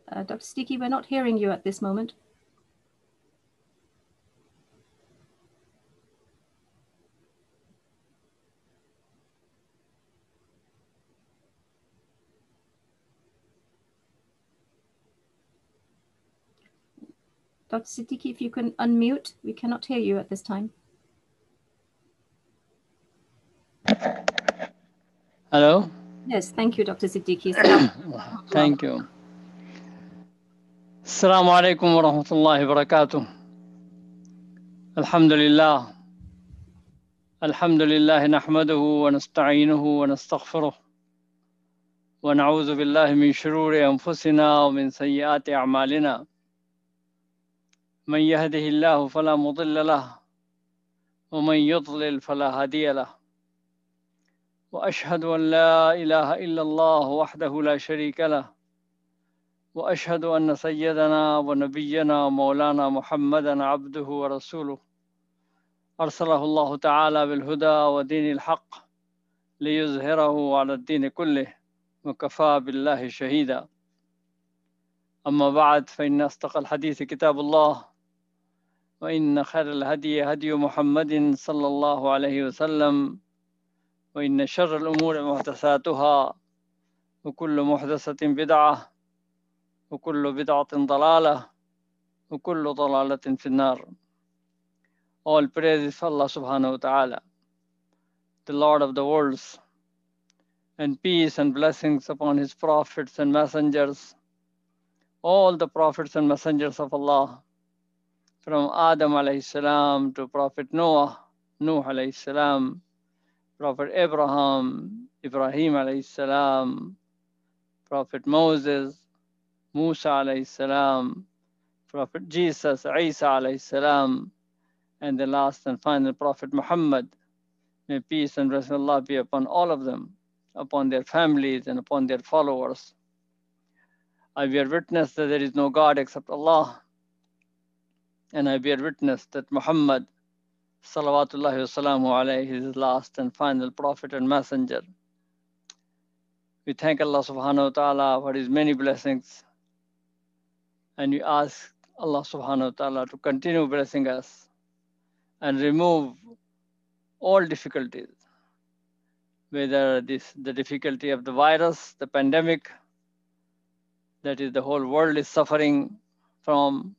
Dr. Siddiqui, we're not hearing you at this moment. Dr. Siddiqui, if you can unmute, we cannot hear you at this time. Hello? Yes, thank you, Dr. Siddiqui. Thank you. Assalamu alaikum wa rahmatullahi wa barakatuh. Alhamdulillah. Alhamdulillah nahmaduhu wa nasta'inuhu wa nastaghfiruh. Wa na'udhu billahi min shururi anfusina wa min sayyiati a'malina. Man yahdihillahu fala mudilla lahu wa man yudlil fala hadiya lahu. وأشهد أن لا إله إلا الله وحده لا شريك له وأشهد أن سيدنا ونبينا مولانا محمدا عبده ورسوله أرسله الله تعالى بالهدى ودين الحق ليظهره على الدين كله وكفى بالله شهيدا. أما بعد فإن أصدق الحديث كتاب الله وإن خير الهدي هدي محمد صلى الله عليه وسلم وإن شر الأمور محدثاتها وكل محدثة بدعة وكل بدعة ضلالة وكل ضلالة في النار. All praise for Allah subhanahu wa ta'ala, the Lord of the worlds, and peace and blessings upon his prophets and messengers, all the prophets and messengers of Allah, from Adam alayhi salam to Prophet Noah, Nuh alayhi salam, Prophet Abraham, Ibrahim alayhi salam, Prophet Moses, Musa alayhi salam, Prophet Jesus, Isa alayhi salam, and the last and final Prophet Muhammad. May peace and blessing of Allah be upon all of them, upon their families and upon their followers. I bear witness that there is no God except Allah, and I bear witness that Muhammad salawatullahi wasalamu alayhi is his last and final prophet and messenger. We thank Allah subhanahu wa ta'ala for his many blessings, and we ask Allah subhanahu wa ta'ala to continue blessing us and remove all difficulties, whether the difficulty of the virus, the pandemic, that is the whole world is suffering from,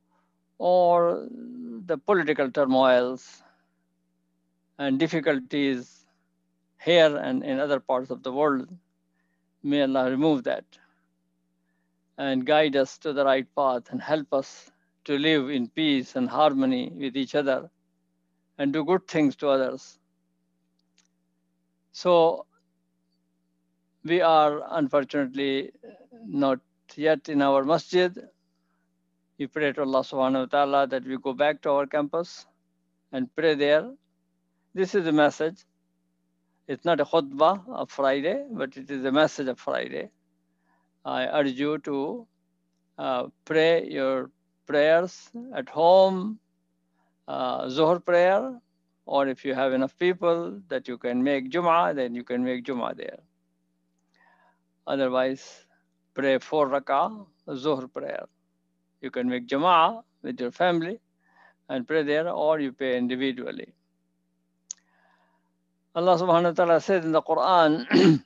or the political turmoils and difficulties here and in other parts of the world. May Allah remove that and guide us to the right path and help us to live in peace and harmony with each other and do good things to others. So we are unfortunately not yet in our masjid. We pray to Allah subhanahu wa ta'ala that we go back to our campus and pray there. This is a message. It's not a khutbah of Friday, but it is a message of Friday. I urge you to pray your prayers at home, Zuhr prayer, or if you have enough people that you can make Jum'ah, then you can make Jum'ah there. Otherwise, pray 4 rak'ah, Zuhr prayer. You can make Jama'ah with your family and pray there, or you pray individually. Allah subhanahu wa ta'ala said in the Quran,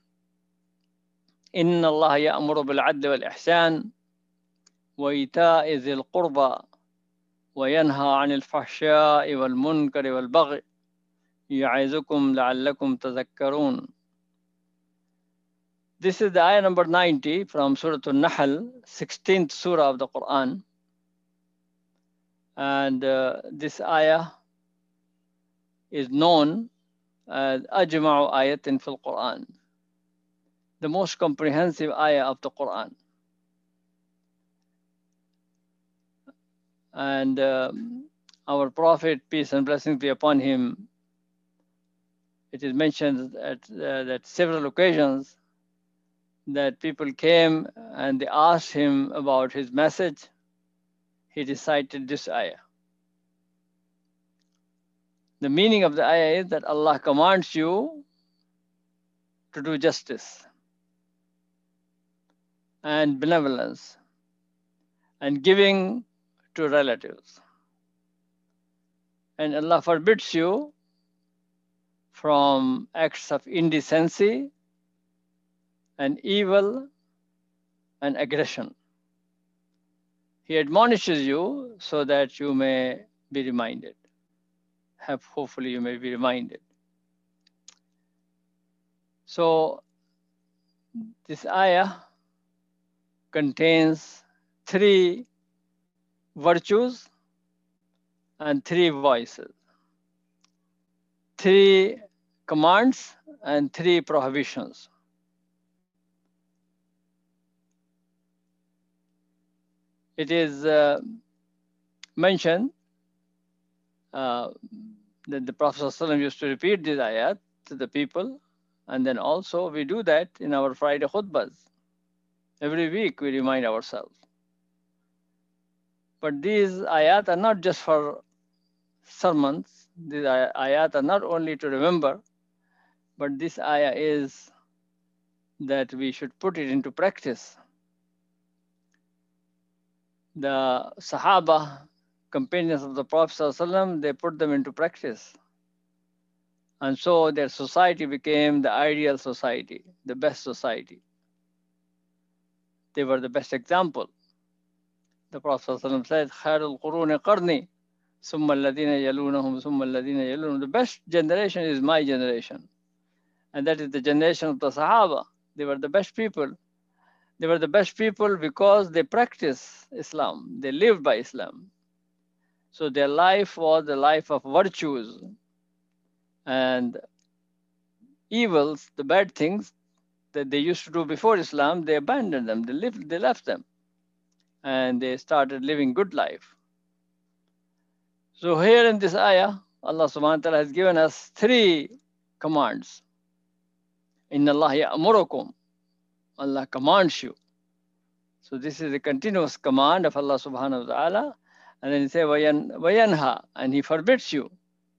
إِنَّ اللَّهَ يَأْمُرُ بِالْعَدْلِ وَالْإِحْسَانِ وَإِيتَاءِ ذِي الْقُرْبَى وَيَنْهَى عَنِ الْفَحْشَاءِ وَالْمُنْكَرِ وَالْبَغْيِ يَعِظُكُمْ لَعَلَّكُمْ تَذَكَّرُونَ. This is the ayah number 90 from Surah An-Nahl, 16th surah of the Quran. And this ayah is known as Ajma'u ayatin fil Quran, the most comprehensive ayah of the Quran. And our Prophet, peace and blessings be upon him, it is mentioned at several occasions that people came and they asked him about his message. He recited this ayah. The meaning of the ayah is that Allah commands you to do justice and benevolence and giving to relatives. And Allah forbids you from acts of indecency and evil and aggression. He admonishes you so that you may be reminded. Hopefully you may be reminded. So this ayah contains 3 virtues and 3 voices, 3 commands and 3 prohibitions. It is mentioned that the Prophet ﷺ used to repeat this ayat to the people, and then also we do that in our Friday khutbahs. Every week we remind ourselves. But these ayat are not just for sermons. These ayat are not only to remember, but this ayah is that we should put it into practice. The Sahaba, companions of the Prophet ﷺ, they put them into practice. And so their society became the ideal society, the best society. They were the best example. The Prophet ﷺ said, خَيْرُ الْقُرُونِ قَرْنِي ثُمَّ الَّذِينَ يَلُونَهُمْ ثُمَّ الَّذِينَ يَلُونَهُمْ. The best generation is my generation. And that is the generation of the Sahaba. They were the best people. They were the best people because they practiced Islam. They lived by Islam. So their life was the life of virtues, and evils, the bad things that they used to do before Islam, they abandoned them. They left them, and they started living good life. So here in this ayah, Allah subhanahu wa ta'ala has given us 3 commands. Inna Allah ya'murukum. Allah commands you. So this is a continuous command of Allah subhanahu wa ta'ala. And then he says, wayanha, and he forbids you.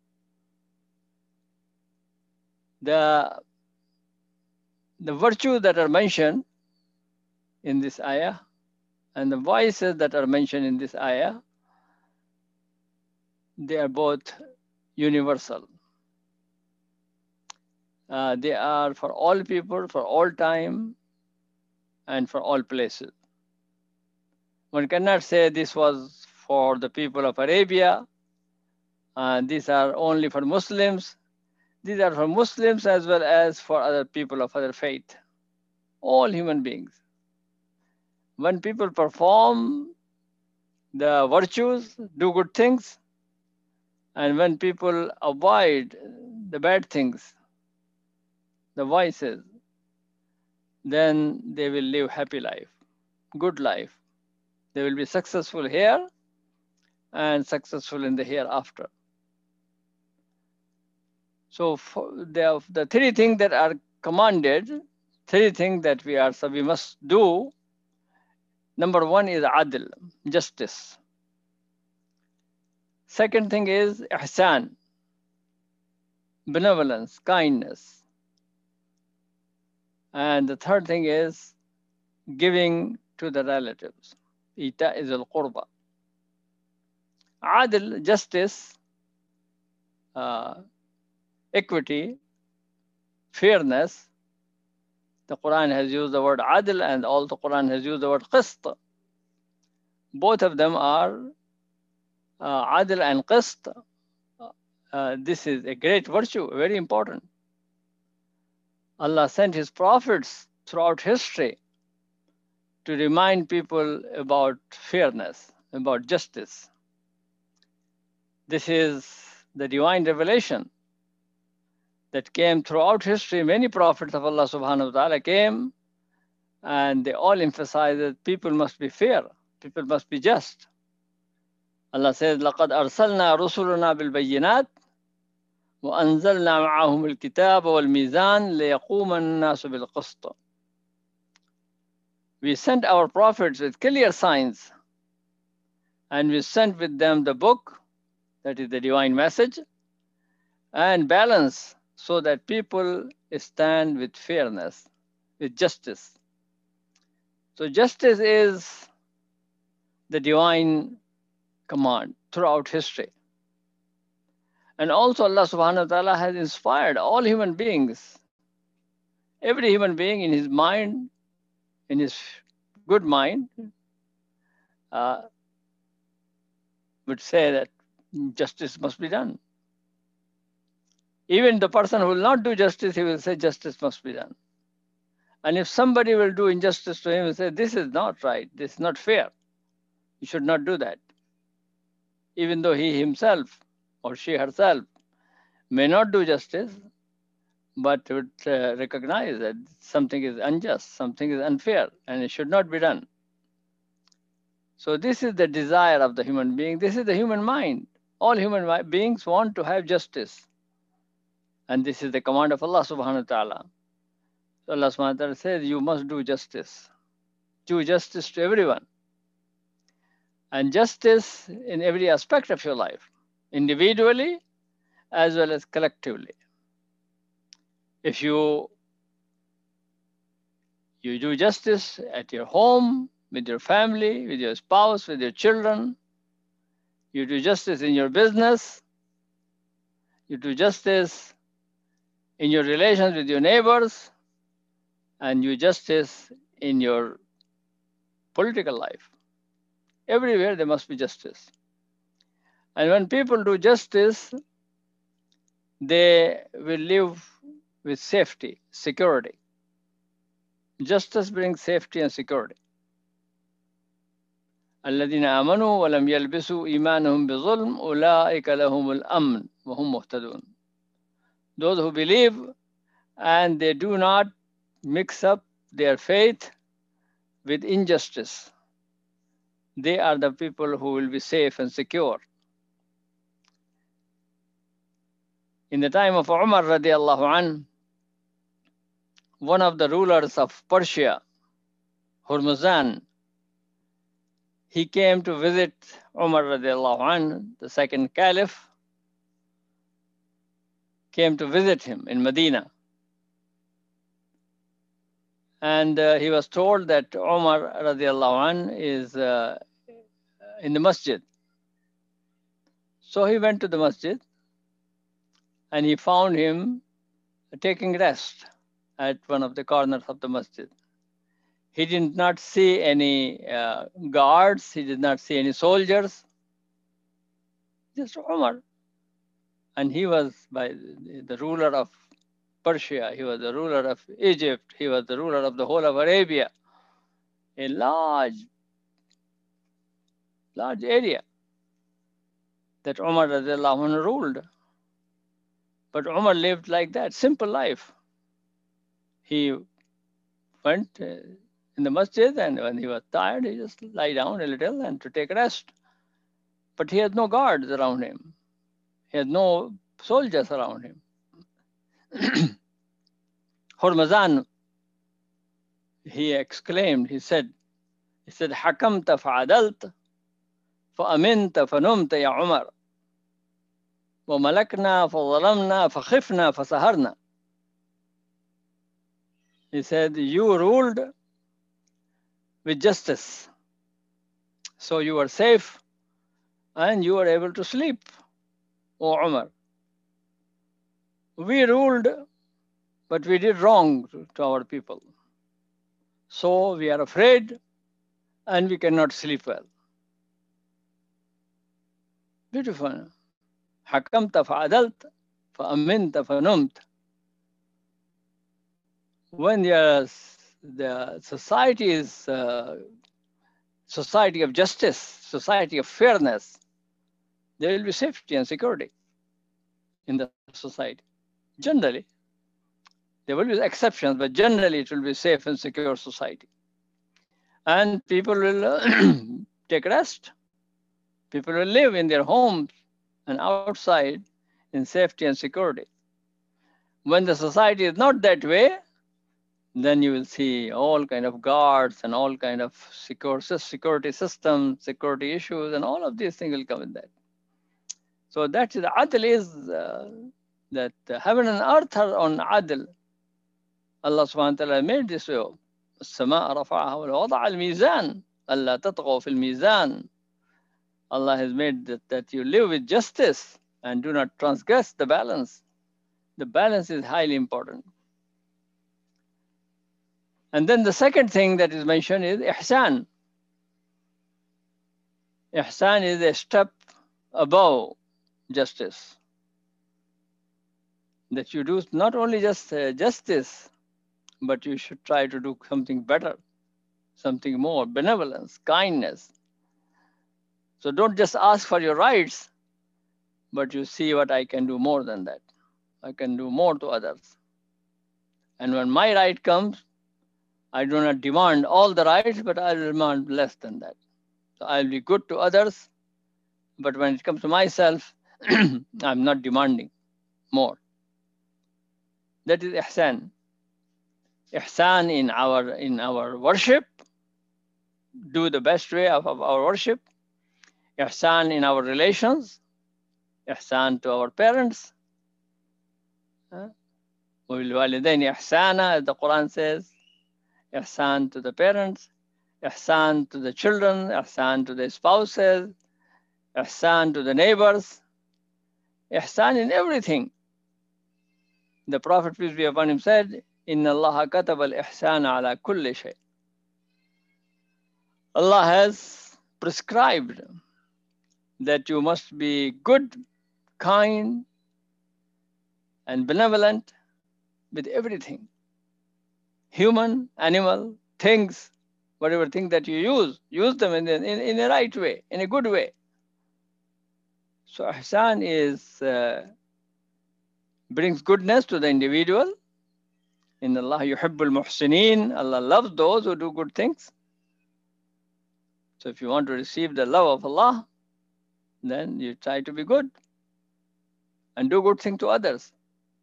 The virtues that are mentioned in this ayah and the voices that are mentioned in this ayah, they are both universal. They are for all people, for all time, and for all places. One cannot say this was for the people of Arabia, and these are only for Muslims. These are for Muslims as well as for other people of other faith, all human beings. When people perform the virtues, do good things, and when people avoid the bad things, the vices, then they will live happy life, good life. They will be successful here and successful in the hereafter. So the 3 things that are commanded, 3 things that we must do. Number 1 is adl, justice. Second thing is ihsan, benevolence, kindness. And the third thing is giving to the relatives. Ita is al-qurba. Adl, justice, equity, fairness. The Quran has used the word adl, and also Quran has used the word qist. Both of them are adl and qist. This is a great virtue, very important. Allah sent his prophets throughout history to remind people about fairness, about justice. This is the divine revelation that came throughout history. Many prophets of Allah subhanahu wa ta'ala came, and they all emphasize that people must be fair, people must be just. Allah says, لَقَدْ أَرْسَلْنَا رُسُلُنَا بِالْبَيِّنَاتِ وَأَنزَلْنَا مَعَهُمُ الْكِتَابَ وَالْمِيزَانَ لِيَقُومَ النَّاسُ بِالْقِسْطِ. We sent our prophets with clear signs, and we sent with them the book, that is the divine message, and balance, so that people stand with fairness, with justice. So justice is the divine command throughout history. And also Allah subhanahu wa ta'ala has inspired all human beings. Every human being in his mind, in his good mind, would say that justice must be done. Even the person who will not do justice, he will say justice must be done. And if somebody will do injustice to him, he will say, this is not right, this is not fair. You should not do that. Even though he himself or she herself may not do justice, but would recognize that something is unjust, something is unfair, and it should not be done. So this is the desire of the human being. This is the human mind. All human beings want to have justice. And this is the command of Allah subhanahu wa ta'ala. So Allah subhanahu wa ta'ala says, you must do justice. Do justice to everyone. And justice in every aspect of your life, individually as well as collectively. If you do justice at your home, with your family, with your spouse, with your children, you do justice in your business, you do justice in your relations with your neighbors, and you justice in your political life. Everywhere there must be justice. And when people do justice, they will live with safety, security. Justice brings safety and security. الذين آمنوا ولم يلبسوا إيمانهم بظلم أولئك لهم الأمن وهم مهتدون. Those who believe and they do not mix up their faith with injustice, they are the people who will be safe and secure. In the time of Umar radiallahu anh, one of the rulers of Persia, Hormuzan, he came to visit Umar radiallahu anh, the second caliph, came to visit him in Medina. And he was told that Umar radiallahu anh is in the masjid. So he went to the masjid and he found him taking rest at one of the corners of the masjid. He did not see any guards, he did not see any soldiers, just Umar. And he was by the ruler of Persia, he was the ruler of Egypt, he was the ruler of the whole of Arabia, a large area that Umar radiallahu anh ruled. But Umar lived like that, simple life. He went in the masjid, and when he was tired, he just lie down a little and to take rest. But he had no guards around him. He had no soldiers around him. Hormuzan, he exclaimed, he said, حَكَمْتَ فَعَدَلْتَ فَأَمِنْتَ فَنُمْتَ يَا عُمَرَ وَمَلَكْنَا فَظَلَمْنَا فَخِفْنَا فَسَهَرْنَا. He said, you ruled with justice. So you were safe and you were able to sleep, O Umar. We ruled, but we did wrong to our people. So we are afraid and we cannot sleep well. Beautiful. حكمت فعدلت فأمنت فنمت. When the society is society of justice, society of fairness, there will be safety and security in the society. Generally, there will be exceptions, but generally it will be safe and secure society. And people will take rest. People will live in their homes and outside in safety and security. When the society is not that way, then you will see all kind of guards and all kind of security systems, security issues, and all of these things will come in that. So that is adl is that heaven and earth are on adl. Allah subhanahu wa ta'ala made this way. السماء رفعها ووضع الميزان Allah tatghaw fil mizan. Allah has made that you live with justice and do not transgress the balance. The balance is highly important. And then the second thing that is mentioned is ihsan. Ihsan is a step above justice. That you do not only just justice, but you should try to do something better, something more, benevolence, kindness. So don't just ask for your rights, but you see what I can do more than that. I can do more to others. And when my right comes, I do not demand all the rights, but I will demand less than that. So I'll be good to others, but when it comes to myself, I'm not demanding more. That is ihsan. Ihsan in our worship, do the best way of our worship. Ihsan in our relations, ihsan to our parents. وَبِالْوَالِدَيْنِ إِحْسَانًا, as the Quran says, ihsan to the parents, ihsan to the children, ihsan to the spouses, ihsan to the neighbors, ihsan in everything. The Prophet, peace be upon him, said, إِنَّ اللَّهَ كَتَبَ الْإِحْسَانَ عَلَى كُلِّ شَيْءٍ. Allah has prescribed that you must be good, kind, and benevolent with everything. Human, animal, things, whatever thing that you use them in a right way, in a good way. So ihsan brings goodness to the individual. In Allah yuhibbul muhsinin, Allah loves those who do good things. So if you want to receive the love of Allah, then you try to be good and do good thing to others.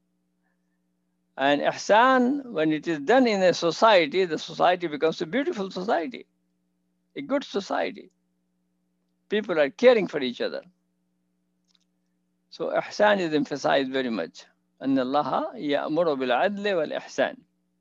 And ihsan, when it is done in a society, the society becomes a beautiful society, a good society. People are caring for each other. So ihsan is emphasized very much. أن الله يأمر بالعدل والإحسان.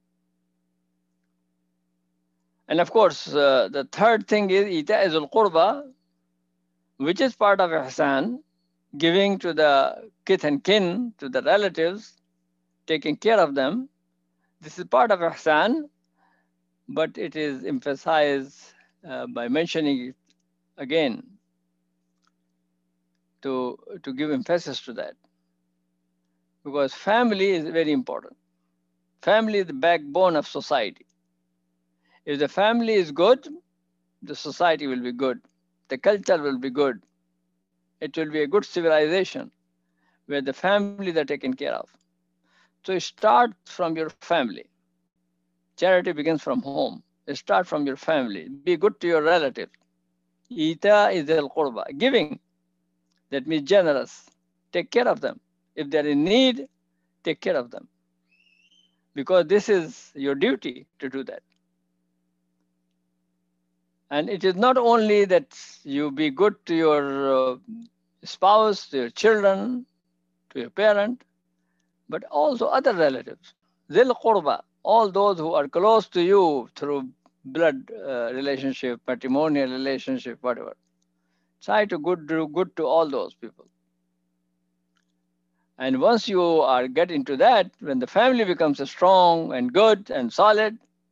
And of course, the third thing is إيتاء ذي القربى, which is part of ihsan, giving to the kith and kin, to the relatives, taking care of them. This is part of ihsan, but it is emphasized by mentioning it again to give emphasis to that. Because family is very important. Family is the backbone of society. If the family is good, the society will be good. The culture will be good. It will be a good civilization where the families are taken care of. So it starts from your family. Charity begins from home. It starts from your family. Be good to your relatives. Ita is al-qurba, giving. That means generous. Take care of them. If they're in need, take care of them. Because this is your duty to do that. And it is not only that you be good to your spouse, to your children, to your parent, but also other relatives. Zil qurba, all those who are close to you through blood relationship, matrimonial relationship, whatever. Try to do good to all those people. And once you are get into that, when the family becomes strong and good and solid,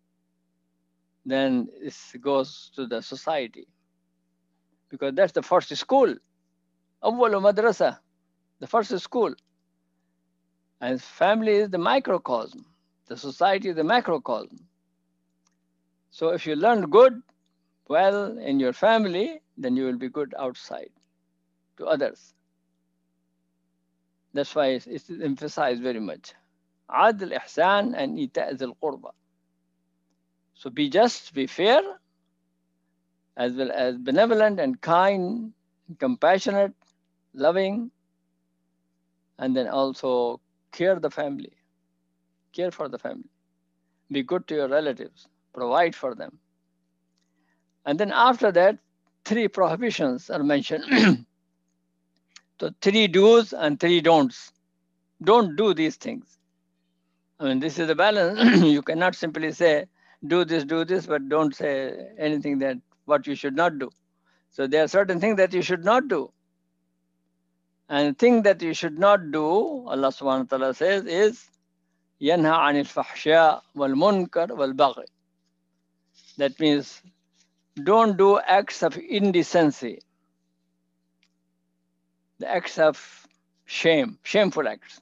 then it goes to the society. Because that's the first school. Awwalu madrasa, the first school. And family is the microcosm. The society is the macrocosm. So if you learn good, well, in your family, then you will be good outside to others. That's why it's emphasized very much. Adl, ihsan, and ita' zil qurba. So be just, be fair, as well as benevolent and kind, and compassionate, loving, and then also care the family. Care for the family. Be good to your relatives. Provide for them. And then after that, 3 prohibitions are mentioned. So 3 do's and 3 don'ts. Don't do these things. I mean, this is the balance. You cannot simply say, do this, but don't say anything that what you should not do. So there are certain things that you should not do. And thing that you should not do, Allah subhanahu wa ta'ala says, is يَنْهَى عَنِ الْفَحْشَاءِ وَالْمُنْكَرِ وَالْبَغْيِ. That means don't do acts of indecency, the acts of shame, shameful acts.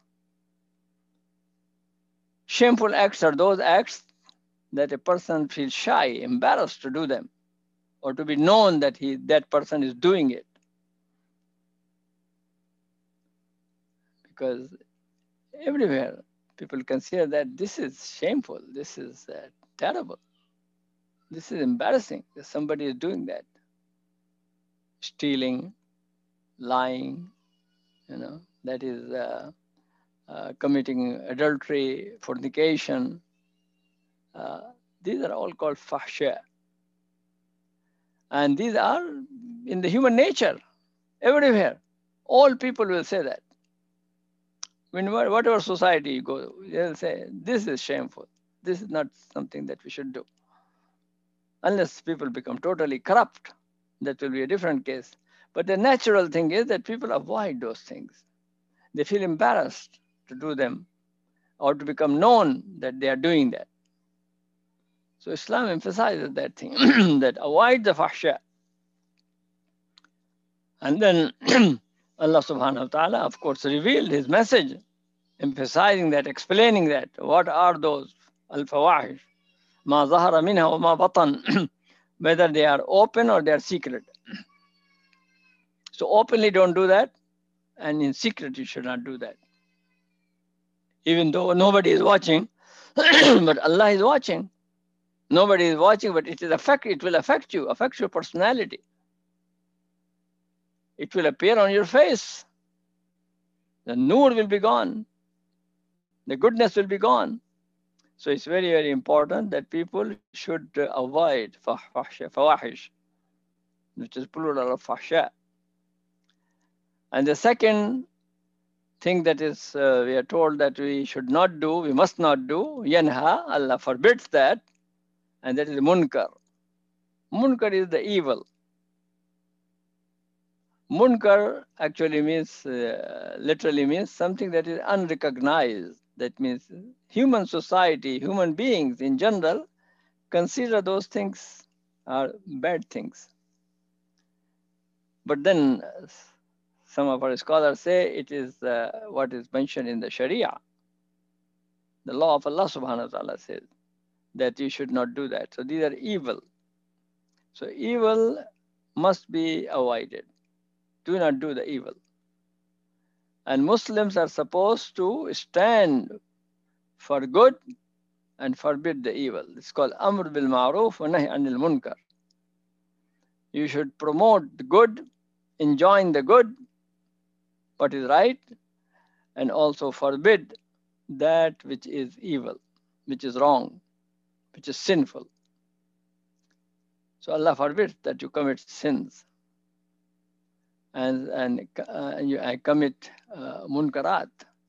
Shameful acts are those acts that a person feels shy, embarrassed to do them, or to be known that that person is doing it. Because everywhere people consider that this is shameful, this is terrible, this is embarrassing that somebody is doing that. Stealing, lying, that is committing adultery, fornication. These are all called fahsha. And these are in the human nature, everywhere. All people will say that. When whatever society you go, they'll say, this is shameful. This is not something that we should do. Unless people become totally corrupt, that will be a different case. But the natural thing is that people avoid those things. They feel embarrassed to do them or to become known that they are doing that. So Islam emphasizes that thing, that avoid the fahsha. And then Allah subhanahu wa ta'ala, of course, revealed his message, emphasizing that, explaining that. What are those al-fawahish? Ma zahara minha wa ma batan. Whether they are open or they are secret. So openly don't do that, and in secret you should not do that. Even though nobody is watching, but Allah is watching. Nobody is watching, but it will affect you, affect your personality. It will appear on your face. The nur will be gone. The goodness will be gone. So it's very, very important that people should avoid fawahish, which is plural of fahsha. And the second thing that is, we are told that we should not do, we must not do, yanha, Allah forbids that, and that is munkar. Munkar is the evil. Munkar actually means, literally means something that is unrecognized. That means human society, human beings in general, consider those things are bad things. But then some of our scholars say it is what is mentioned in the Sharia. The law of Allah subhanahu wa ta'ala says that you should not do that. So these are evil. So evil must be avoided. Do not do the evil. And Muslims are supposed to stand for good and forbid the evil. It's called Amr bil Ma'ruf wa Nahy anil Munkar. You should promote the good, enjoin the good, what is right, and also forbid that which is evil, which is wrong, which is sinful. So Allah forbids that you commit sins and you commit munkarat.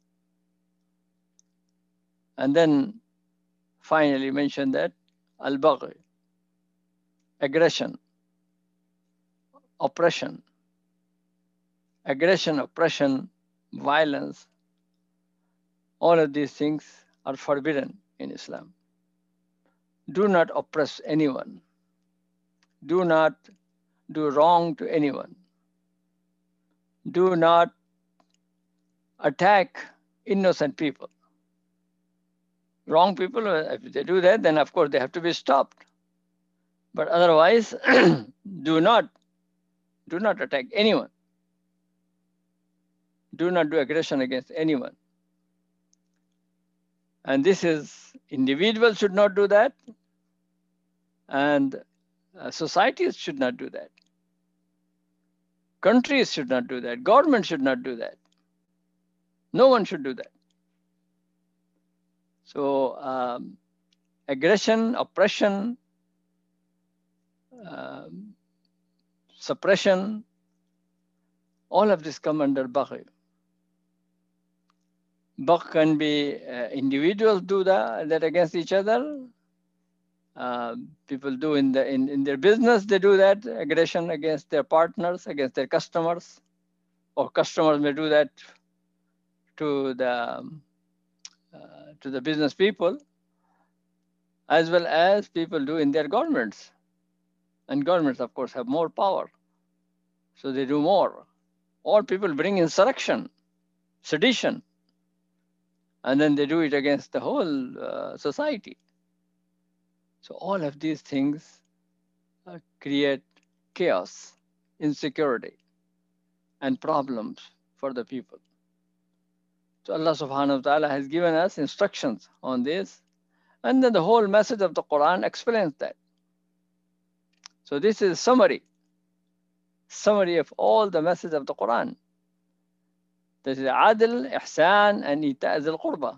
And then finally mention that al-baghi, aggression, oppression. Aggression, oppression, violence, all of these things are forbidden in Islam. Do not oppress anyone. Do not do wrong to anyone. Do not attack innocent people. Wrong people, if they do that, then of course they have to be stopped. But otherwise, do not attack anyone. Do not do aggression against anyone. And this is, individuals should not do that, and societies should not do that. Countries should not do that. Government should not do that. No one should do that. So aggression, oppression, suppression, all of this come under baghi. Baghi can be individuals do that against each other, People do in their business, they do that aggression against their partners, against their customers, or customers may do that to the business people, as well as people do in their governments. And governments, of course, have more power, so they do more. Or people bring insurrection, sedition, and then they do it against the whole society. So all of these things create chaos, insecurity, and problems for the people. So Allah subhanahu wa ta'ala has given us instructions on this, and then the whole message of the Quran explains that. So this is summary of all the message of the Quran. This is adl, ihsan, and ita' zil qurba.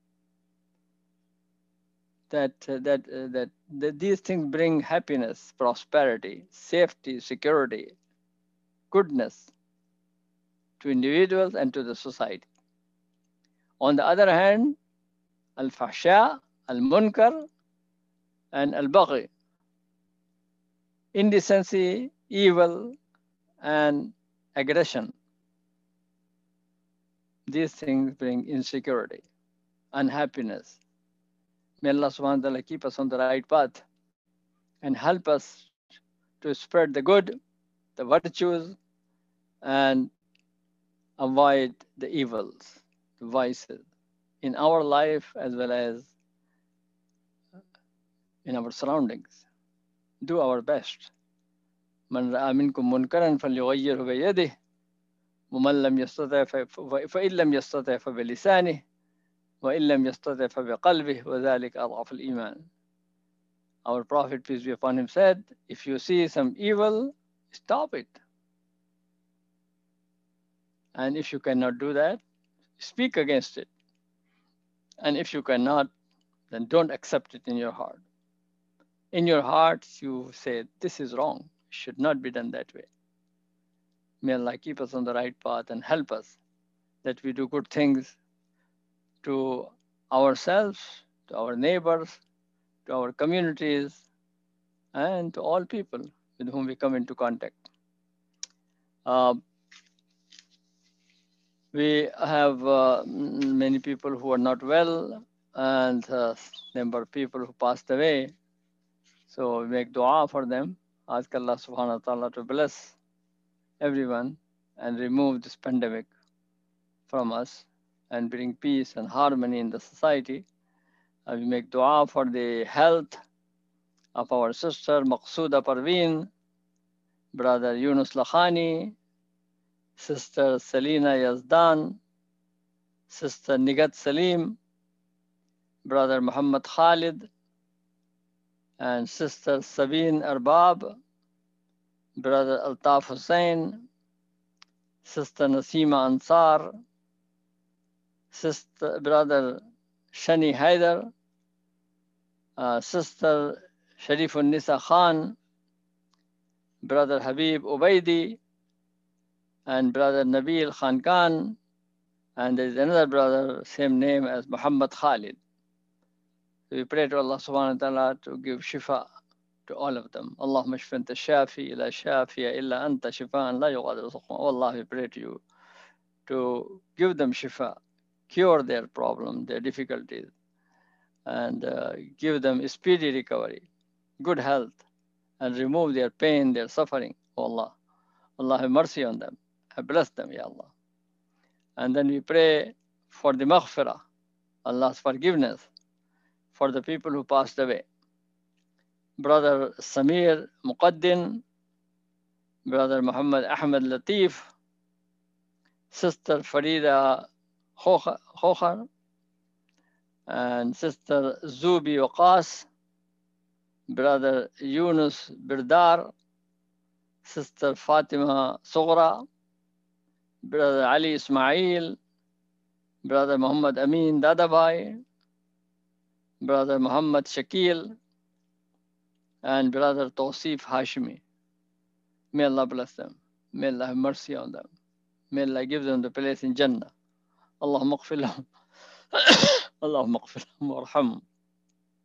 That these things bring happiness, prosperity, safety, security, goodness to individuals and to the society. On the other hand, al-fahsha, al-munkar, and al-baghi, indecency, evil, and aggression. These things bring insecurity, unhappiness. May Allah subhanahu wa ta'ala keep us on the right path and help us to spread the good, the virtues, and avoid the evils, the vices in our life as well as in our surroundings. Do our best. من رأى منكم منكرا فليغيره بيده ومن لم يستطع فإن لم يستطع فبلسانه وإن لم يستطع فبقلبه وذلك أضعف الإيمان. Our Prophet, peace be upon him, said, if you see some evil, stop it. And if you cannot do that, speak against it. And if you cannot, then don't accept it in your heart. In your heart, you say, this is wrong. It should not be done that way. May Allah keep us on the right path and help us that we do good things to ourselves, to our neighbors, to our communities, and to all people with whom we come into contact. We have many people who are not well and number of people who passed away. So we make dua for them. Ask Allah subhanahu wa ta'ala to bless everyone and remove this pandemic from us and bring peace and harmony in the society. We make dua for the health of our sister Maqsuda Parveen, brother Yunus Lakhani, sister Selina Yazdan, sister Nigat Salim, brother Muhammad Khalid, and sister Sabeen Arbab, brother Altaf Hussain, sister Nasima Ansar, sister brother Shani Haider, sister Sharifun Nisa Khan, brother Habib Ubaidi, and brother Nabil Khan Khan, and there is another brother, same name as Muhammad Khalid. So we pray to Allah subhanahu wa ta'ala to give shifa to all of them. Allahumma shfi anta shafi la shafiya illa anta shifaan la yughadiru saqama. Oh Allah, we pray to you to give them shifa, cure their problem, their difficulties, and give them speedy recovery, good health, and remove their pain, their suffering. Oh Allah, Allah have mercy on them, have blessed them, Ya Allah. And then we pray for the maghfirah, Allah's forgiveness for the people who passed away. Brother Samir Muqaddin, brother Muhammad Ahmed Latif, sister Farida Khokhar, and sister Zubi Waqas, brother Yunus Birdar, sister Fatima Sughra, brother Ali Ismail, brother Muhammad Amin Dadabhai, brother Muhammad Shakil, and brother Tawsif Hashimi. May Allah bless them. May Allah have mercy on them. May Allah give them the place in Jannah. Allahumma ighfir lahum. Allahumma ighfir lahum warhamhum.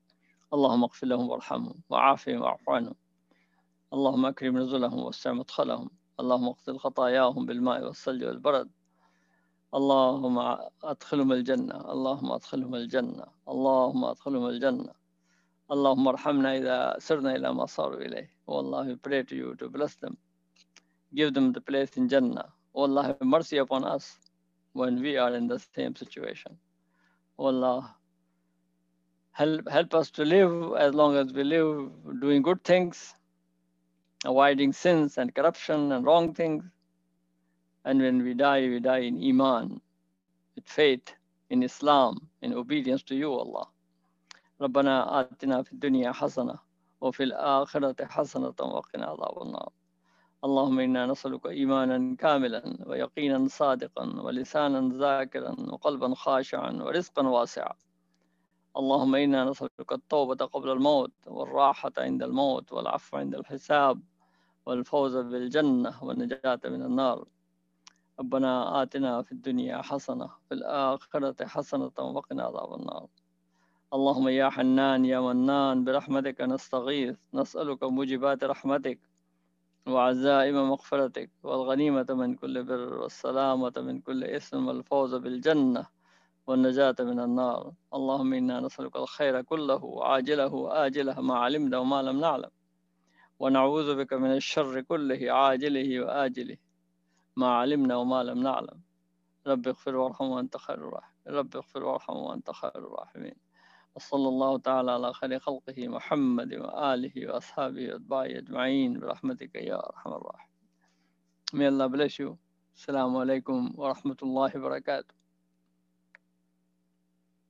اللهم اغفر لهم وارحمهم وعافهم واعف عنهم. اللهم أكرم نزلهم ووسع مدخلهم. اللهم اغسل خطاياهم بالماء والثلج والبرد. اللهم أدخلهم الجنة. اللهم أدخلهم الجنة. اللهم أدخلهم الجنة. اللهم ارحمنا إذا سرنا إلى ما صاروا إليه. Oh Allah, we pray to you to bless them. Give them the place in Jannah. Oh Allah, have mercy upon us when we are in the same situation. Oh Allah, help us to live as long as we live doing good things, avoiding sins and corruption and wrong things. And when we die in Iman, with faith, in Islam, in obedience to you, Allah. ربنا آتنا في الدنيا حسنة وفي الآخرة حسنة وقنا عذاب النار. اللهم إنا نسألك إيمانا كاملا ويقينا صادقا ولسانا ذاكرا وقلبا خاشعا ورزقا واسعا. اللهم إنا نسألك التوبة قبل الموت والراحة عند الموت والعفو عند الحساب والفوز بالجنة والنجاة من النار. ربنا آتنا في الدنيا حسنة في الآخرة حسنة وقنا عذاب النار. اللهم يا حنان يا منان برحمتك نستغيث نسألك موجبات رحمتك وعزائم مغفرتك والغنيمة من كل بر والسلامة من كل إثم والفوز بالجنة والنجاة من النار. اللهم إنا نسألك الخير كله عاجله وآجله ما علمنا وما لم نعلم ونعوذ بك من الشر كله عاجله وآجله ما علمنا وما لم نعلم. رب اغفر وارحم وأنت خير الراحمين. رب اغفر وارحم وأنت خير الراحمين. وصلى الله تعالى على خير خلقه محمد وآله وأصحابه وأتباعه أجمعين برحمتك يا أرحم الراحمين. May Allah bless you. Assalamu alaikum wa rahmatullahi wa barakatuh.